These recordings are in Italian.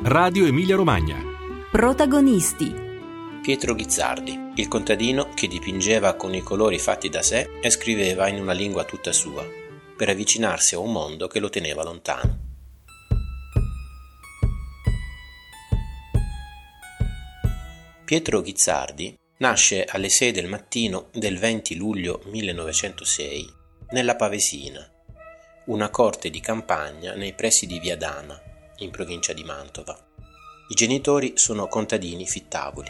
Radio Emilia Romagna. Protagonisti: Pietro Ghizzardi, il contadino che dipingeva con i colori fatti da sé e scriveva in una lingua tutta sua, per avvicinarsi a un mondo che lo teneva lontano. Pietro Ghizzardi nasce alle 6 del mattino del 20 luglio 1906 nella Pavesina, una corte di campagna nei pressi di Viadana, in provincia di Mantova. I genitori sono contadini fittavoli.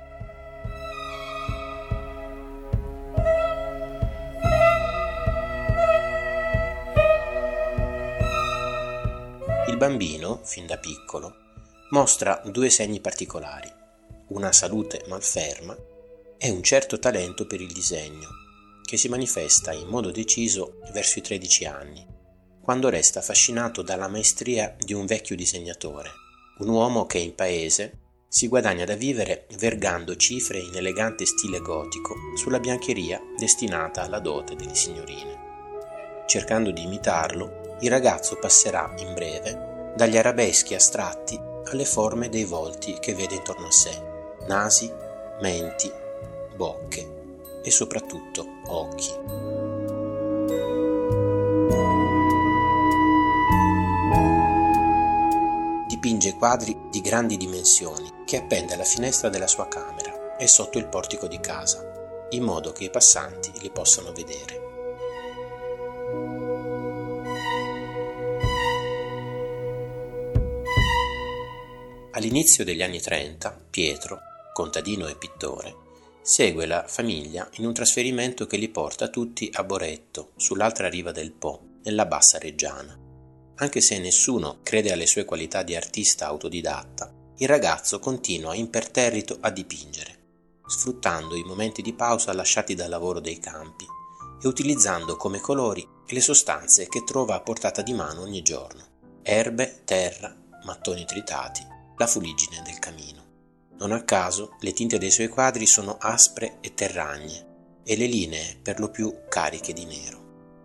Il bambino, fin da piccolo, mostra due segni particolari: una salute malferma e un certo talento per il disegno, che si manifesta in modo deciso verso i 13 anni, quando resta affascinato dalla maestria di un vecchio disegnatore, un uomo che in paese si guadagna da vivere vergando cifre in elegante stile gotico sulla biancheria destinata alla dote delle signorine. Cercando di imitarlo, il ragazzo passerà in breve dagli arabeschi astratti alle forme dei volti che vede intorno a sé: nasi, menti, bocche e soprattutto occhi. Dipinge quadri di grandi dimensioni che appende alla finestra della sua camera e sotto il portico di casa, in modo che i passanti li possano vedere. All'inizio degli anni 30, Pietro, contadino e pittore, segue la famiglia in un trasferimento che li porta tutti a Boretto, sull'altra riva del Po, nella Bassa Reggiana. Anche se nessuno crede alle sue qualità di artista autodidatta, il ragazzo continua imperterrito a dipingere, sfruttando i momenti di pausa lasciati dal lavoro dei campi e utilizzando come colori le sostanze che trova a portata di mano ogni giorno: erbe, terra, mattoni tritati, la fuliggine del camino. Non a caso le tinte dei suoi quadri sono aspre e terragne e le linee per lo più cariche di nero.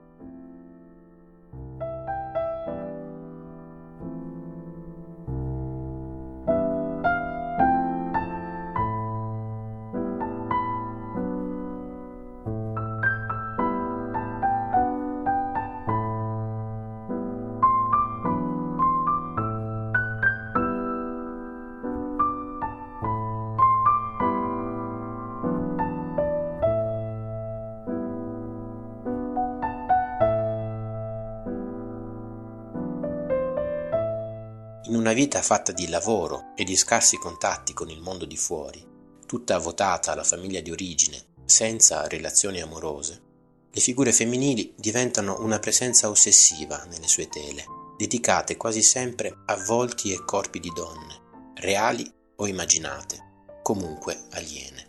In una vita fatta di lavoro e di scarsi contatti con il mondo di fuori, tutta votata alla famiglia di origine, senza relazioni amorose, le figure femminili diventano una presenza ossessiva nelle sue tele, dedicate quasi sempre a volti e corpi di donne, reali o immaginate, comunque aliene.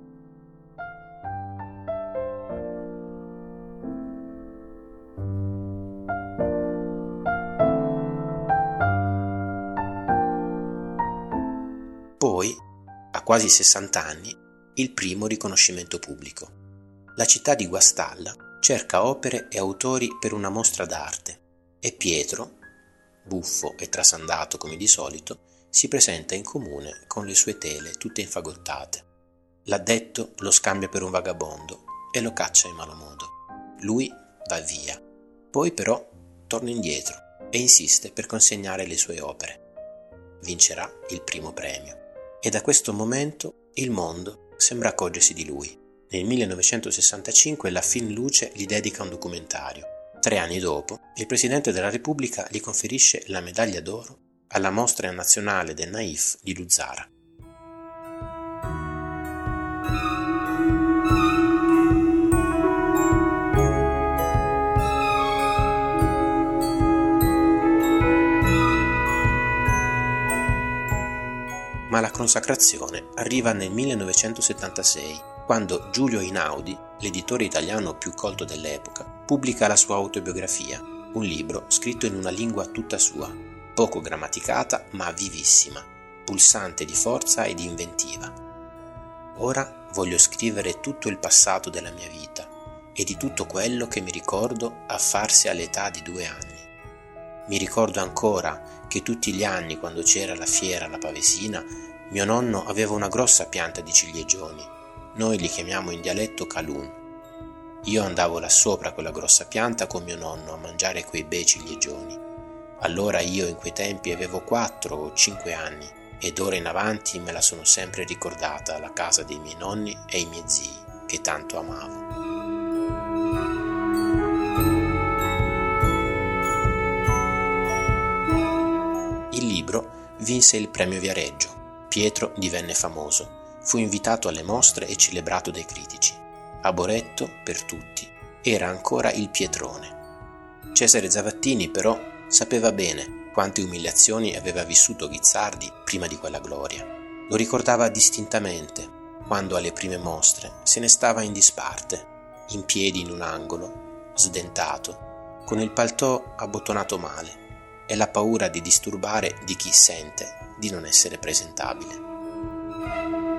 Poi, a quasi 60 anni, il primo riconoscimento pubblico. La città di Guastalla cerca opere e autori per una mostra d'arte e Pietro, buffo e trasandato come di solito, si presenta in comune con le sue tele tutte infagottate. L'addetto lo scambia per un vagabondo e lo caccia in malo modo. Lui va via, poi però torna indietro e insiste per consegnare le sue opere. Vincerà il primo premio. E da questo momento il mondo sembra accorgersi di lui. Nel 1965 la Finluce gli dedica un documentario. 3 anni dopo, il Presidente della Repubblica gli conferisce la medaglia d'oro alla Mostra Nazionale del Naif di Luzzara. Ma la consacrazione arriva nel 1976, quando Giulio Einaudi, l'editore italiano più colto dell'epoca, pubblica la sua autobiografia, un libro scritto in una lingua tutta sua, poco grammaticata ma vivissima, pulsante di forza e di inventiva. Ora voglio scrivere tutto il passato della mia vita e di tutto quello che mi ricordo a farsi all'età di 2 anni. Mi ricordo ancora che tutti gli anni, quando c'era la fiera alla Pavesina, mio nonno aveva una grossa pianta di ciliegioni. Noi li chiamiamo in dialetto calun. Io andavo là sopra quella grossa pianta con mio nonno a mangiare quei bei ciliegioni. Allora io in quei tempi avevo 4 o 5 anni e d'ora in avanti me la sono sempre ricordata la casa dei miei nonni e i miei zii, che tanto amavo. Il libro vinse il premio Viareggio. Pietro divenne famoso, fu invitato alle mostre e celebrato dai critici. A Boretto, per tutti, era ancora il Pietrone. Cesare Zavattini, però, sapeva bene quante umiliazioni aveva vissuto Guizzardi prima di quella gloria. Lo ricordava distintamente quando alle prime mostre se ne stava in disparte, in piedi in un angolo, sdentato, con il paltò abbottonato male e la paura di disturbare di chi sente di non essere presentabile.